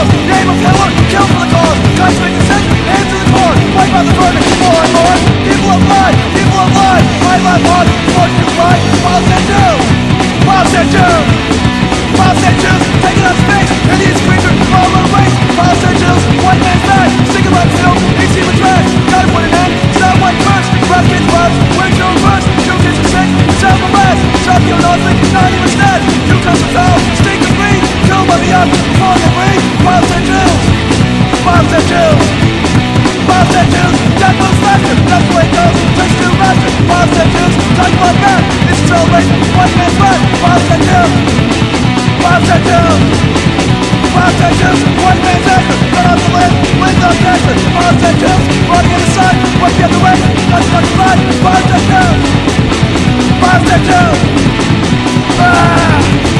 cause. Name of killer, kill for the cause. Guys making sense, hands to the core. Wipe out the verdict, more and more. People have lied, people have lied. My life hard, forced to fight. Mobs and Jews, mobs and Jews, mobs and Jews, taking up space. Indian creature, all over race. Mobs and Jews, white man's back. Sick of film, AC with trash. Gotta put an end, stop white first. Rap kids gloves, wings no reverse. Two kids are sick, sound the last. Shot you nothing, not even dead. You come to foul, stink and bleed. Kill by the up, before they breathe. Mobs and Jews, mobs and Jews, mobs and Jews. Death moves faster, that's the way it goes. Takes two masters, mobs and Jews. Talk about that, it's a celebration. White man's back, mobs and Jews, mobs and Jews, mobs and Jews. White man's actor, cut off the land, wins on Texas. Mobs and Jews, running in the sun, wipe out the race. That's not the line, mobs and Jews, mobs and Jews. Ah!